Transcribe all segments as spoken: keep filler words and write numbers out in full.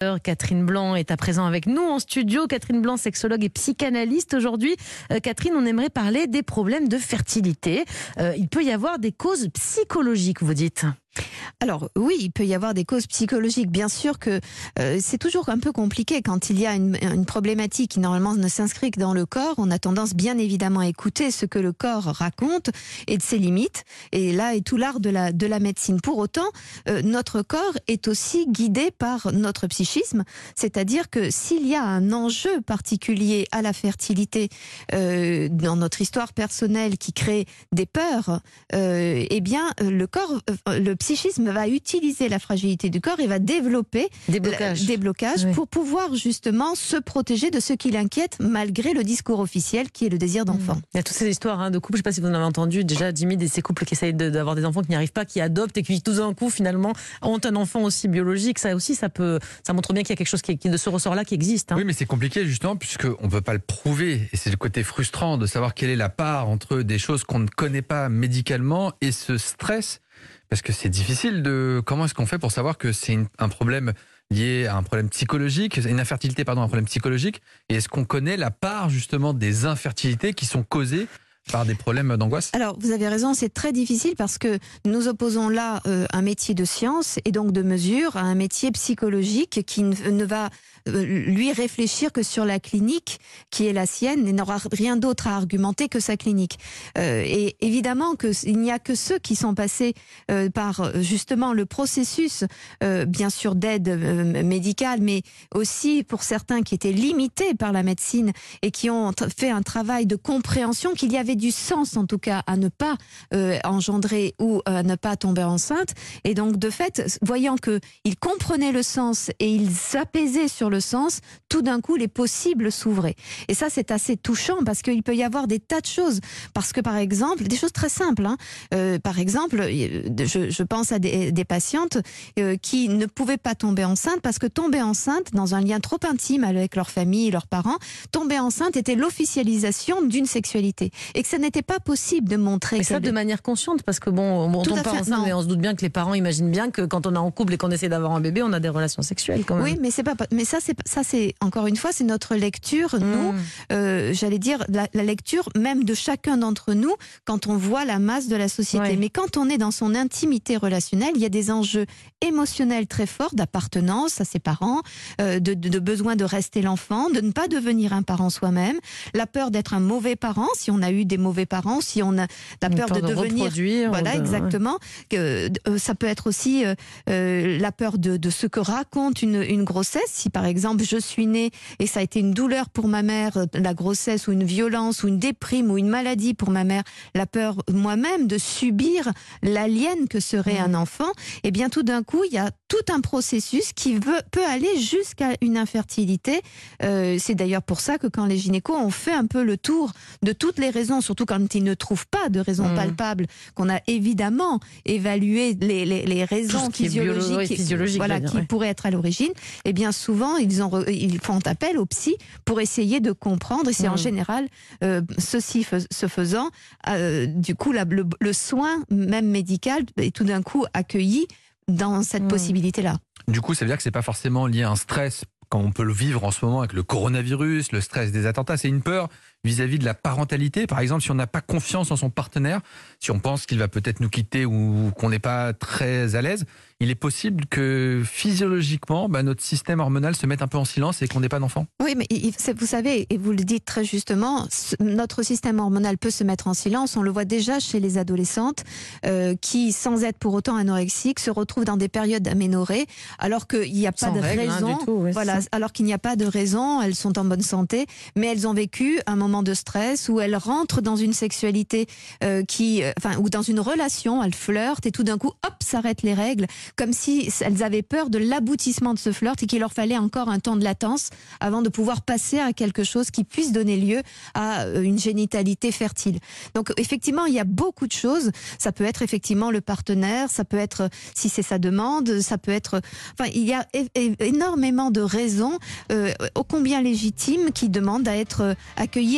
Catherine Blanc est à présent avec nous en studio. Catherine Blanc, sexologue et psychanalyste. Aujourd'hui, euh, Catherine, on aimerait parler des problèmes de fertilité. Euh, il peut y avoir des causes psychologiques, vous dites ? Alors oui, il peut y avoir des causes psychologiques. Bien sûr que euh, c'est toujours un peu compliqué quand il y a une, une problématique qui normalement ne s'inscrit que dans le corps. On a tendance bien évidemment à écouter ce que le corps raconte et de ses limites. Et là est tout l'art de la, de la médecine. Pour autant, euh, notre corps est aussi guidé par notre psychisme. C'est-à-dire que s'il y a un enjeu particulier à la fertilité euh, dans notre histoire personnelle qui crée des peurs, euh, eh bien le corps, euh, le psychisme va utiliser la fragilité du corps et va développer des blocages, des blocages oui. pour pouvoir justement se protéger de ce qui l'inquiète malgré le discours officiel qui est le désir d'enfant. Il y a toutes ces histoires hein, de couples, je ne sais pas si vous en avez entendu déjà, Jimmy, de ces couples qui essayent de, d'avoir des enfants qui n'y arrivent pas, qui adoptent et qui tout d'un coup finalement ont un enfant aussi biologique. Ça aussi, ça peut, ça montre bien qu'il y a quelque chose qui, qui de ce ressort-là qui existe. Hein. Oui, mais c'est compliqué justement puisqu'on ne peut pas le prouver et c'est le côté frustrant de savoir quelle est la part entre des choses qu'on ne connaît pas médicalement et ce stress. Parce que c'est difficile de... Comment est-ce qu'on fait pour savoir que c'est une, un problème lié à un problème psychologique, une infertilité, pardon, un problème psychologique, et est-ce qu'on connaît la part justement des infertilités qui sont causées par des problèmes d'angoisse ? Alors, vous avez raison, c'est très difficile parce que nous opposons là euh, un métier de science et donc de mesure à un métier psychologique qui ne, ne va euh, lui réfléchir que sur la clinique qui est la sienne et n'aura rien d'autre à argumenter que sa clinique. Euh, et évidemment qu'il n'y a que ceux qui sont passés euh, par justement le processus, euh, bien sûr d'aide euh, médicale, mais aussi pour certains qui étaient limités par la médecine et qui ont fait un travail de compréhension qu'il y avait du sens en tout cas à ne pas euh, engendrer ou à ne pas tomber enceinte. Et donc de fait, voyant qu'ils comprenaient le sens et ils s'apaisaient sur le sens, tout d'un coup les possibles s'ouvraient. Et ça c'est assez touchant parce qu'il peut y avoir des tas de choses. Parce que par exemple, des choses très simples, hein, euh, par exemple, je, je pense à des, des patientes euh, qui ne pouvaient pas tomber enceinte parce que tomber enceinte dans un lien trop intime avec leur famille et leurs parents, tomber enceinte était l'officialisation d'une sexualité. Et que ça n'était pas possible de montrer. Mais ça de manière consciente, parce que bon, on tombe pas enceinte, mais on se doute bien que les parents imaginent bien que quand on est en couple et qu'on essaie d'avoir un bébé, on a des relations sexuelles quand même. Oui, mais c'est pas, mais ça c'est, ça c'est encore une fois, c'est notre lecture, nous, mmh. euh, j'allais dire la, la lecture même de chacun d'entre nous quand on voit la masse de la société. Ouais. Mais quand on est dans son intimité relationnelle, il y a des enjeux émotionnels très forts d'appartenance à ses parents, euh, de, de, de besoin de rester l'enfant, de ne pas devenir un parent soi-même, la peur d'être un mauvais parent si on a eu des mauvais parents, si on a la peur, peur de, de devenir, voilà de... exactement. Que euh, ça peut être aussi euh, euh, la peur de, de ce que raconte une, une grossesse. Si par exemple je suis née et ça a été une douleur pour ma mère, la grossesse ou une violence ou une déprime ou une maladie pour ma mère, la peur moi-même de subir l'alien que serait mmh. un enfant. Et bien tout d'un coup il y a tout un processus qui veut, peut aller jusqu'à une infertilité. Euh, c'est d'ailleurs pour ça que quand les gynécos ont fait un peu le tour de toutes les raisons, surtout quand ils ne trouvent pas de raisons mmh. palpables, qu'on a évidemment évalué les, les, les raisons physiologiques, biolo- physiologique, voilà, dire, qui ouais. pourraient être à l'origine, et bien souvent ils, ont, ils font appel aux psy pour essayer de comprendre, et c'est mmh. en général, euh, ceci fe- se faisant, euh, du coup la, le, le soin même médical est tout d'un coup accueilli dans cette mmh. possibilité-là. Du coup, ça veut dire que c'est pas forcément lié à un stress quand on peut le vivre en ce moment avec le coronavirus, le stress des attentats, c'est une peur vis-à-vis de la parentalité. Par exemple, si on n'a pas confiance en son partenaire, si on pense qu'il va peut-être nous quitter ou qu'on n'est pas très à l'aise, il est possible que physiologiquement, bah, notre système hormonal se mette un peu en silence et qu'on n'ait pas d'enfant. Oui, mais vous savez, et vous le dites très justement, notre système hormonal peut se mettre en silence. On le voit déjà chez les adolescentes euh, qui, sans être pour autant anorexiques, se retrouvent dans des périodes d'aménorrhée, alors qu'il n'y a pas sans de règle, raison. Hein, du tout, oui, voilà, alors qu'il n'y a pas de raison. Elles sont en bonne santé, mais elles ont vécu un moment de stress où elles rentrent dans une sexualité euh, qui, euh, enfin, ou dans une relation, elles flirtent et tout d'un coup, hop, s'arrêtent les règles, comme si elles avaient peur de l'aboutissement de ce flirt et qu'il leur fallait encore un temps de latence avant de pouvoir passer à quelque chose qui puisse donner lieu à une génitalité fertile. Donc effectivement, il y a beaucoup de choses. Ça peut être effectivement le partenaire, ça peut être si c'est sa demande, ça peut être, enfin, il y a é- é- énormément de raisons, euh, ô combien légitimes, qui demandent à être accueillies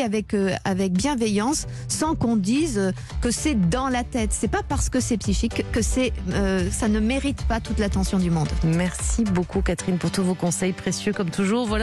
avec, euh, avec bienveillance, sans qu'on dise euh, que c'est dans la tête. C'est pas parce que c'est psychique que c'est, euh, ça ne mérite pas toute l'attention du monde. Merci beaucoup Catherine pour tous vos conseils précieux comme toujours. Voilà.